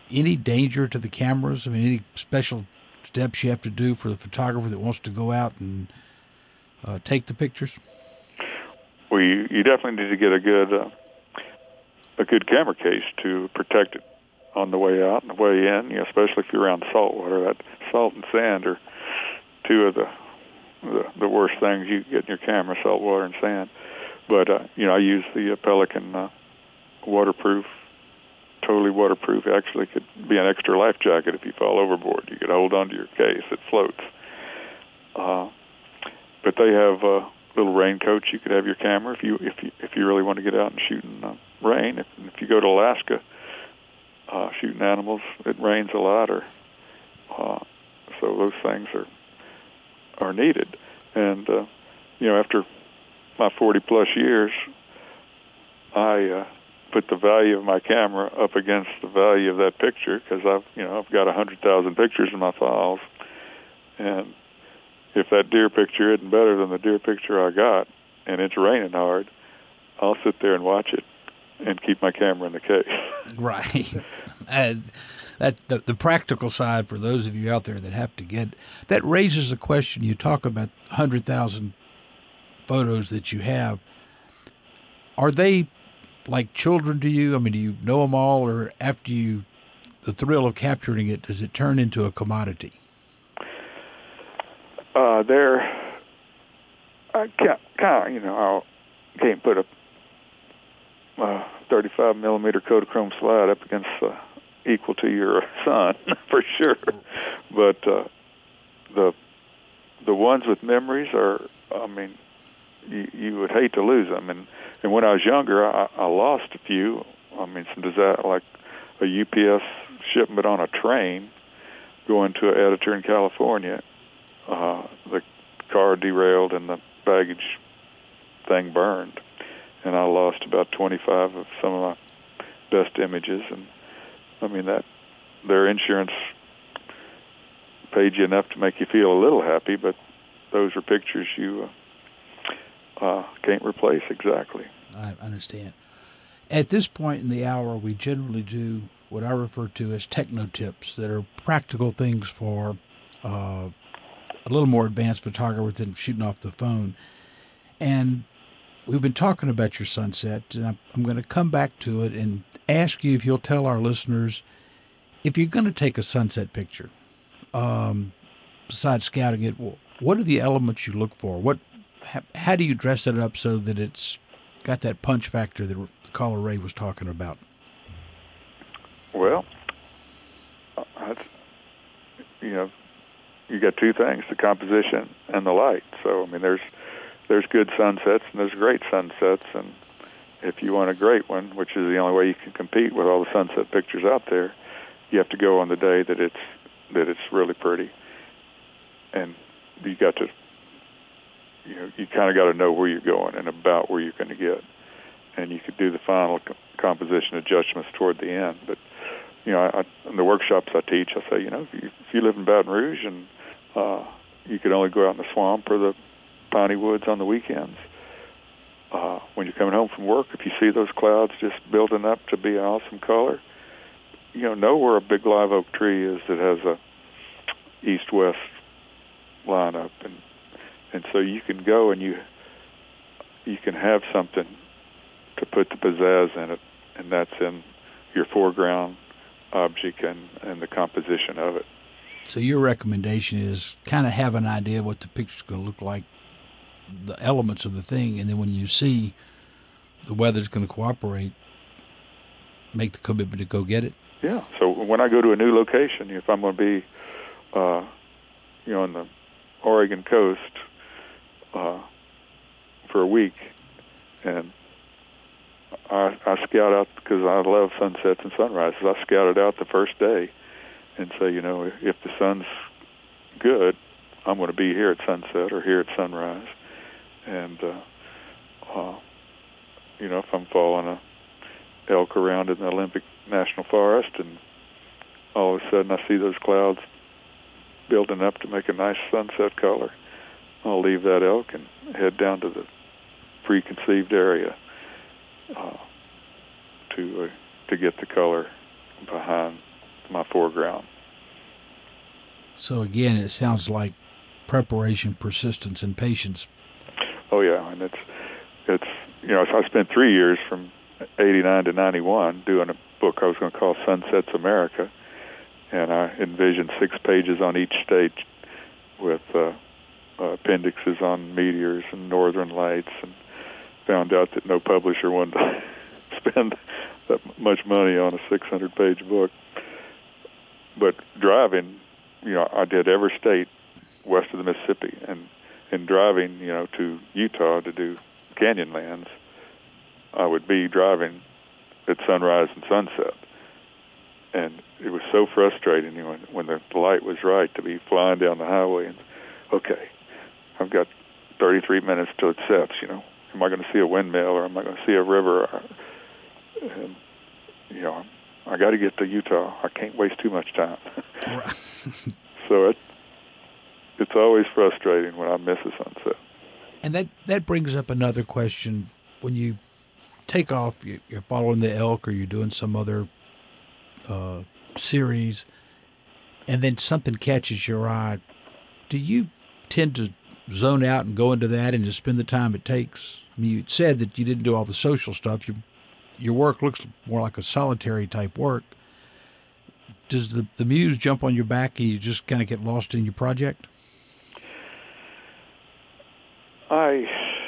any danger to the cameras? I mean, any special steps you have to do for the photographer that wants to go out and uh, take the pictures? Well, you, you definitely need to get a good uh, a good camera case to protect it on the way out and the way in. You know, especially if you're around salt water. That salt and sand are two of the the, the worst things you get in your camera: salt water and sand. But uh, you know, I use the uh, Pelican uh, waterproof, totally waterproof. Actually, could be an extra life jacket if you fall overboard. You could hold onto your case; it floats. Uh, but they have uh, little raincoats. You could have your camera if you if you if you really want to get out and shoot in uh, rain. If, if you go to Alaska uh, shooting animals, it rains a lot, or uh, so those things are are needed. And uh, you know, after my forty plus years, I uh, put the value of my camera up against the value of that picture, because I've you know I've got a hundred thousand pictures in my files, and if that deer picture isn't better than the deer picture I got, and it's raining hard, I'll sit there and watch it and keep my camera in the case. Right. Uh, that the, the practical side for those of you out there that have to get that raises a question. You talk about one hundred thousand photos that you have. Are they like children to you? I mean, do you know them all, or after you, the thrill of capturing it, does it turn into a commodity? Uh, they're, I can't, kind of, you know, I can't put a uh, thirty-five millimeter Kodachrome slide up against uh, equal to your son for sure. But uh, the the ones with memories are, I mean, you, you would hate to lose them. And, and when I was younger, I, I lost a few. I mean, some disaster, like a U P S shipment on a train going to an editor in California. Uh, the car derailed and the baggage thing burned, and I lost about twenty-five of some of my best images. And I mean, that their insurance paid you enough to make you feel a little happy, but those are pictures you uh, uh, can't replace exactly. I understand. At this point in the hour, we generally do what I refer to as techno tips that are practical things for uh, a little more advanced photographer than shooting off the phone. And we've been talking about your sunset, and I'm, I'm going to come back to it and ask you if you'll tell our listeners, if you're going to take a sunset picture, um, besides scouting it, what are the elements you look for? What, how, how do you dress it up so that it's got that punch factor that caller Ray was talking about? Well, that's, you know, you got two things, the composition and the light. So, I mean, there's there's good sunsets and there's great sunsets. And if you want a great one, which is the only way you can compete with all the sunset pictures out there, you have to go on the day that it's that it's really pretty. And you got to, you know, you kind of got to know where you're going and about where you're going to get. And you could do the final co- composition adjustments toward the end. But, you know, I, I, in the workshops I teach, I say, you know, if you, if you live in Baton Rouge and uh, you could only go out in the swamp or the piney woods on the weekends, uh, when you're coming home from work, if you see those clouds just building up to be an awesome color, you know, know where a big live oak tree is that has a east-west lineup. And, and so you can go and you you can have something to put the pizzazz in it, and that's in your foreground object and, and the composition of it. So your recommendation is kind of have an idea what the picture's going to look like, the elements of the thing, and then when you see the weather's going to cooperate, make the commitment to go get it? Yeah. So when I go to a new location, if I'm going to be, uh, you know, on the Oregon coast uh, for a week, and I, I scout out, because I love sunsets and sunrises, I scout it out the first day and say, you know, if the sun's good, I'm going to be here at sunset or here at sunrise. And, uh, uh, you know, if I'm following a elk around in the Olympic National Forest and all of a sudden I see those clouds building up to make a nice sunset color, I'll leave that elk and head down to the preconceived area uh, to uh, to get the color behind my foreground. So again, it sounds like preparation, persistence, and patience. Oh yeah, and it's it's you know so I spent three years from eighty-nine to ninety-one doing a book I was going to call Sunsets America, and I envisioned six pages on each state with uh, uh, appendixes on meteors and northern lights, and found out that no publisher wanted to spend that much money on a six hundred page book. But driving, you know, I did every state west of the Mississippi, and in driving, you know, to Utah to do Canyonlands, I would be driving at sunrise and sunset. And it was so frustrating, you know, when, when the light was right to be flying down the highway and, okay, I've got thirty-three minutes till it sets, you know. Am I going to see a windmill or am I going to see a river? And, you know, I got to get to Utah. I can't waste too much time. So it, it's always frustrating when I miss a sunset. And that, that brings up another question. When you take off, you're following the elk or you're doing some other uh, series, and then something catches your eye, do you tend to zone out and go into that and just spend the time it takes? I mean, you said that you didn't do all the social stuff. You, your work looks more like a solitary type work. Does the, the muse jump on your back and you just kind of get lost in your project? I,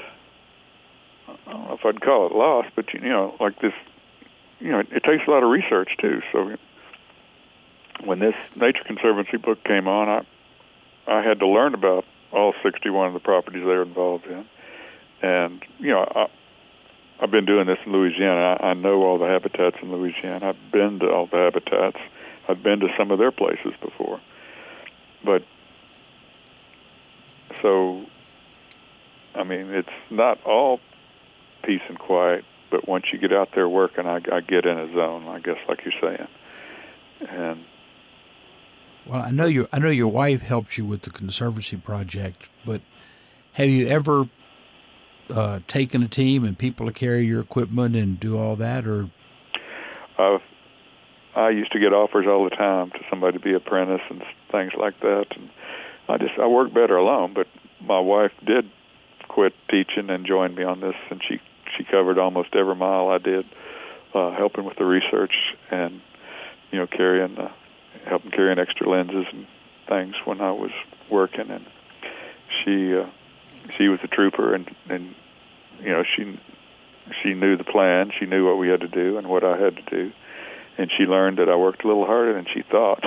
I don't know if I'd call it lost, but, you know, like this, you know, it, it takes a lot of research, too. So when this Nature Conservancy book came on, I I had to learn about all sixty-one of the properties they're involved in. And, you know, I, I've been doing this in Louisiana. I, I know all the habitats in Louisiana. I've been to all the habitats. I've been to some of their places before. But, so, I mean, it's not all peace and quiet, but once you get out there working, I, I get in a zone, I guess, like you're saying. And well, I know your I know your wife helps you with the Conservancy project, but have you ever uh, taken a team and people to carry your equipment and do all that, or? Uh, I used to get offers all the time to somebody to be apprentice and things like that, and I just I work better alone. But my wife did quit teaching and joined me on this, and she she covered almost every mile I did, uh, helping with the research and you know carrying. Uh, helping carrying extra lenses and things when I was working, and she uh, she was a trooper, and, and you know she she knew the plan, she knew what we had to do and what I had to do, and she learned that I worked a little harder than she thought.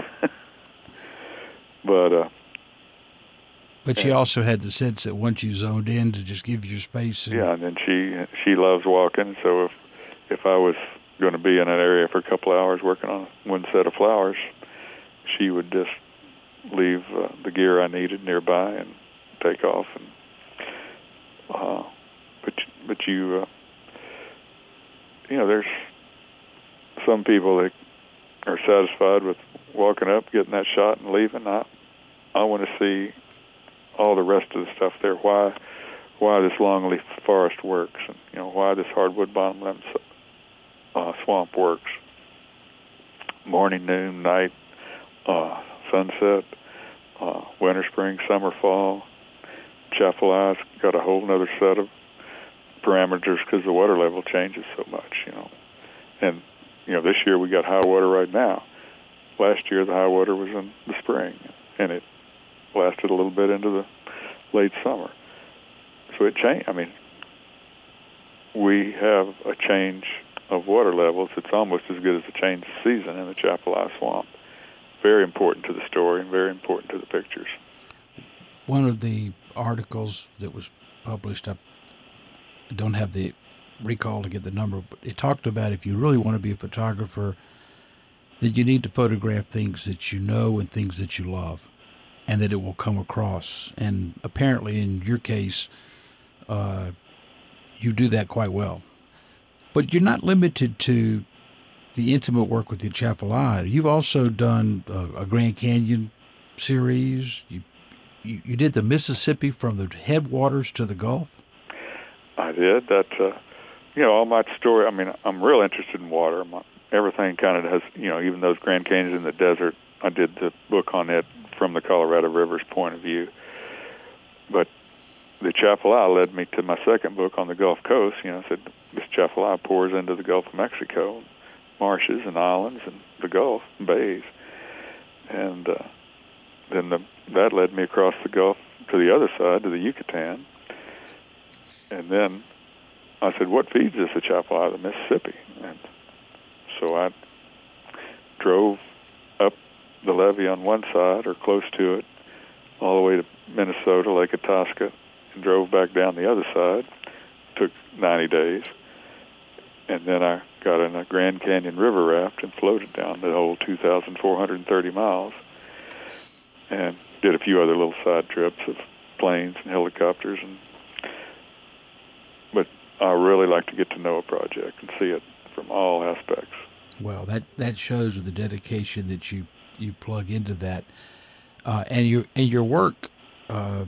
but uh, but she also had the sense that once you zoned in, to just give you your space. And yeah, and then she she loves walking, so if if I was going to be in an area for a couple of hours working on one set of flowers, she would just leave uh, the gear I needed nearby and take off. And uh, but but you uh, you know, there's some people that are satisfied with walking up, getting that shot, and leaving. I I want to see all the rest of the stuff there. Why why this longleaf forest works, and you know why this hardwood bottomland uh, swamp works. Morning, noon, night. Uh, sunset, uh, winter, spring, summer, fall. Chapel got a whole other set of parameters because the water level changes so much, you know. And, you know, this year we got high water right now. Last year the high water was in the spring, and it lasted a little bit into the late summer. So it changed. I mean, we have a change of water levels. It's almost as good as a change of season in the Chapel Swamp. Very important to the story and very important to the pictures. One of the articles that was published, I don't have the recall to get the number, but it talked about if you really want to be a photographer, that you need to photograph things that you know and things that you love, and that it will come across. And apparently in your case, uh, you do that quite well. But you're not limited to the intimate work with the Atchafalaya. You've also done a, a Grand Canyon series. You, you you did the Mississippi from the headwaters to the Gulf. I did that. Uh, you know, all my story. I mean, I'm real interested in water. My everything kind of has, you know, even those Grand Canyons in the desert, I did the book on it from the Colorado River's point of view. But the Chapala led me to my second book on the Gulf Coast. You know, I said, this Chapala pours into the Gulf of Mexico, marshes and islands and the Gulf, and bays. And uh, then the, that led me across the Gulf to the other side, to the Yucatan. And then I said, what feeds this the Chapala? The Mississippi. And so I drove up the levee on one side, or close to it, all the way to Minnesota, Lake Itasca, and drove back down the other side. Took ninety days. And then I got in a Grand Canyon river raft and floated down the whole two thousand four hundred thirty miles, and did a few other little side trips of planes and helicopters. And but I really like to get to know a project and see it from all aspects. Well, that, that shows with the dedication that you, you plug into that, uh, and your and your work uh,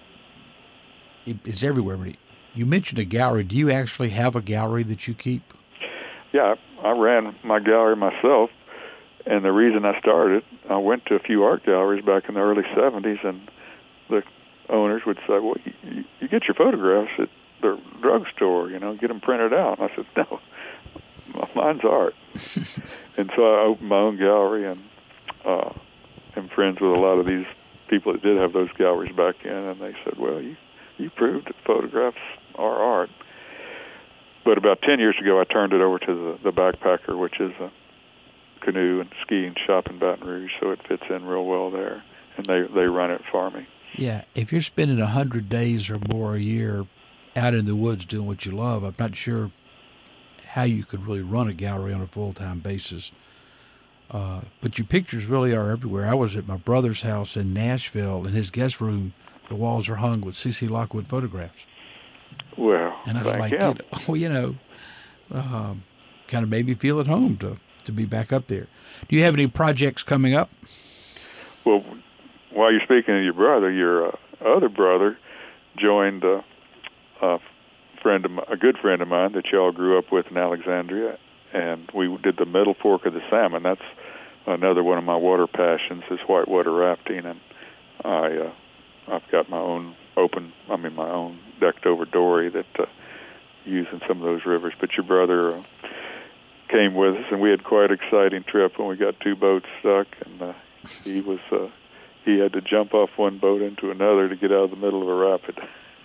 it, it's everywhere. You mentioned a gallery. Do you actually have a gallery that you keep? Yeah, I, I ran my gallery myself, and the reason I started, I went to a few art galleries back in the early seventies, and the owners would say, well, you, you get your photographs at the drugstore, you know, get them printed out. And I said, no, mine's art. And so I opened my own gallery, and uh, am friends with a lot of these people that did have those galleries back in, and they said, well, you, you proved that photographs are art. But about ten years ago, I turned it over to the, the Backpacker, which is a canoe and ski shop in Baton Rouge, so it fits in real well there, and they, they run it for me. Yeah, if you're spending one hundred days or more a year out in the woods doing what you love, I'm not sure how you could really run a gallery on a full-time basis. Uh, but your pictures really are everywhere. I was at my brother's house in Nashville. In his guest room, the walls are hung with C C Lockwood photographs. Well, and I was thank like, him. You know, well, you know, um, kind of made me feel at home to, to be back up there. Do you have any projects coming up? Well, while you're speaking of your brother, your uh, other brother joined uh, a friend, of my, a good friend of mine that y'all grew up with in Alexandria, and we did the Middle Fork of the Salmon. That's another one of my water passions, is whitewater rafting, and I uh, I've got my own open, I mean my own decked over dory that uh, use in some of those rivers. But your brother uh, came with us, and we had quite an exciting trip when we got two boats stuck, and uh, he was uh, he had to jump off one boat into another to get out of the middle of a rapid.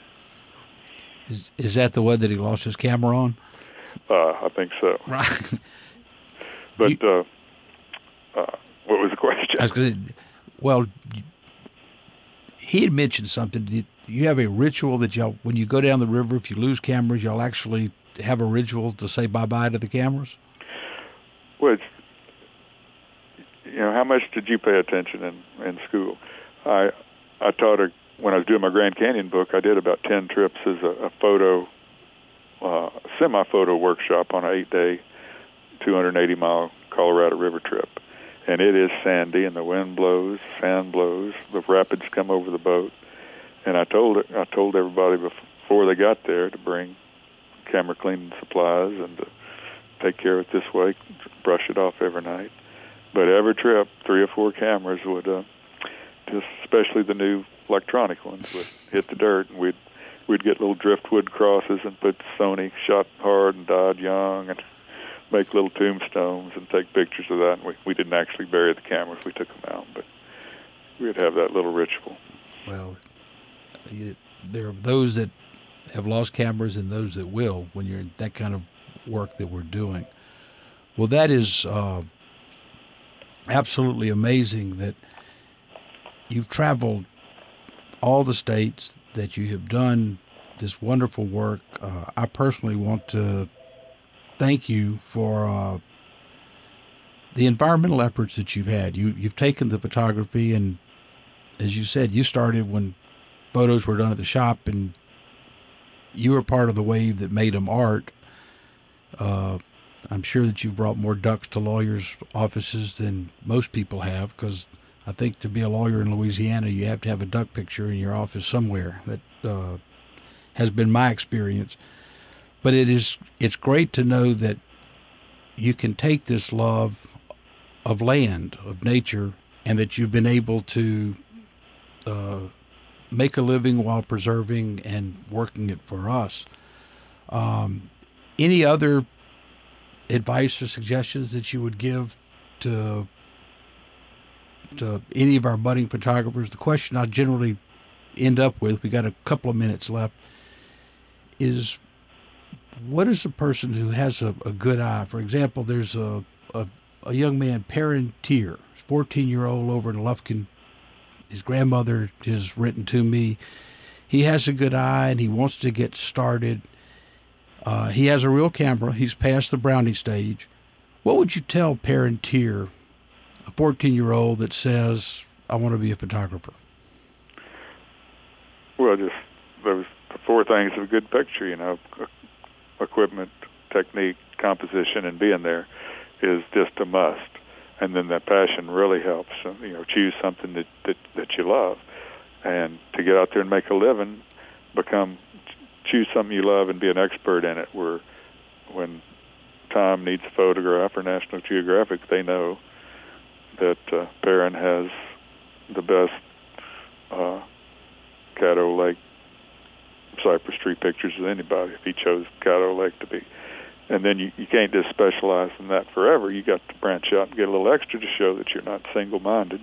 Is is that the one that he lost his camera on? Uh, I think so. Right. But you, uh, uh, what was the question? I was gonna, well, he had mentioned something. Do you have a ritual that y'all, when you go down the river, if you lose cameras, y'all actually have a ritual to say bye-bye to the cameras? Well, it's, you know, how much did you pay attention in, in school? I I taught a, when I was doing my Grand Canyon book, I did about ten trips as a, a photo, uh, semi-photo workshop on an eight-day, two hundred eighty mile Colorado River trip. And it is sandy, and the wind blows, sand blows, the rapids come over the boat. And I told I told everybody before they got there to bring camera cleaning supplies and to take care of it this way, brush it off every night. But every trip, three or four cameras would, uh, just especially the new electronic ones, would hit the dirt, and we'd we'd get little driftwood crosses and put Sony shot hard and died young, and make little tombstones and take pictures of that. And we, we didn't actually bury the cameras; we took them out, but we'd have that little ritual. Well, you, there are those that have lost cameras and those that will when you're in that kind of work that we're doing. Well, that is uh, absolutely amazing that you've traveled all the states, that you have done this wonderful work. Uh, I personally want to thank you for uh, the environmental efforts that you've had. You, you've taken the photography, and as you said, you started when photos were done at the shop, and you were part of the wave that made them art. Uh, I'm sure that you've brought more ducks to lawyers' offices than most people have, because I think to be a lawyer in Louisiana, you have to have a duck picture in your office somewhere. That uh, has been my experience. But it is it's great to know that you can take this love of land, of nature, and that you've been able to uh, make a living while preserving and working it for us. Um, any other advice or suggestions that you would give to to any of our budding photographers? The question I generally end up with, we got a couple of minutes left, is what is a person who has a, a good eye? For example, there's a, a, a young man, Perrin Tier, fourteen-year-old over in Lufkin. His grandmother has written to me. He has a good eye, and he wants to get started. Uh, he has a real camera. He's past the Brownie stage. What would you tell Perrin Tier, a fourteen-year-old that says, I want to be a photographer? Well, just those four things of a good picture, you know, equipment, technique, composition, and being there is just a must. And then that passion really helps. You know, choose something that, that, that you love. And to get out there and make a living, become, choose something you love and be an expert in it, where when Time needs a photograph or National Geographic, they know that uh, Perrin has the best uh, Caddo Lake cypress tree pictures of anybody if he chose Caddo Lake to be. And then you, you can't just specialize in that forever. You got to branch out and get a little extra to show that you're not single-minded.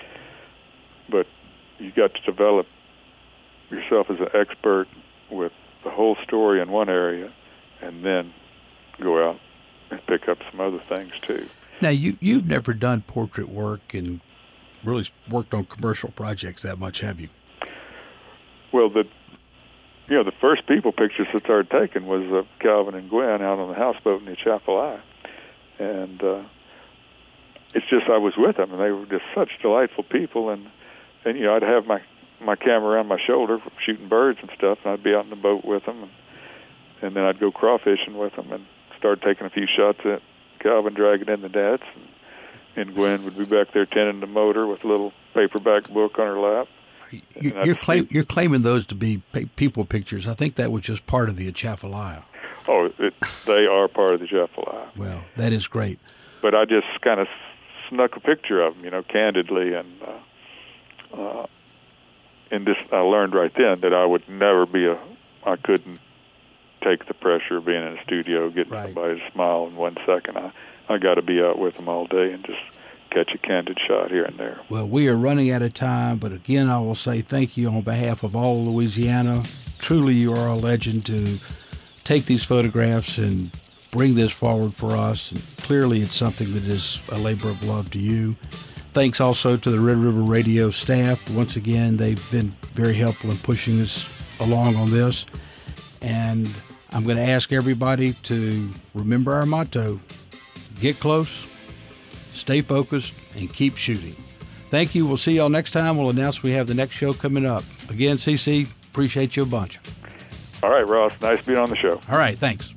But you got to develop yourself as an expert with the whole story in one area, and then go out and pick up some other things too. Now, you, you've never done portrait work and really worked on commercial projects that much, have you? Well, the you know the first people pictures that started taking was of Calvin and Gwen out on the houseboat in the Atchafalaya, and uh, it's just I was with them, and they were just such delightful people, and and you know I'd have my my camera around my shoulder shooting birds and stuff, and I'd be out in the boat with them, and, and then I'd go crawfishing with them and start taking a few shots at Calvin dragging in the nets, and, and Gwen would be back there tending the motor with a little paperback book on her lap. You, you're, claim, you're claiming those to be people pictures. I think that was just part of the Atchafalaya. Oh, it, they are part of the Atchafalaya. Well, that is great. But I just kind of snuck a picture of them, you know, candidly, and uh, uh, and this I learned right then that I would never be a, I couldn't take the pressure of being in a studio, getting right. somebody to smile in one second. I, I got to be out with them all day and just catch a candid shot here and there. Well, we are running out of time, but again, I will say thank you on behalf of all of Louisiana. Truly, you are a legend to take these photographs and bring this forward for us. And clearly, it's something that is a labor of love to you. Thanks also to the Red River Radio staff. Once again, they've been very helpful in pushing us along on this. And I'm going to ask everybody to remember our motto: get close, stay focused, and keep shooting. Thank you. We'll see y'all next time. We'll announce we have the next show coming up. Again, C C, appreciate you a bunch. All right, Ross. Nice being on the show. All right. Thanks.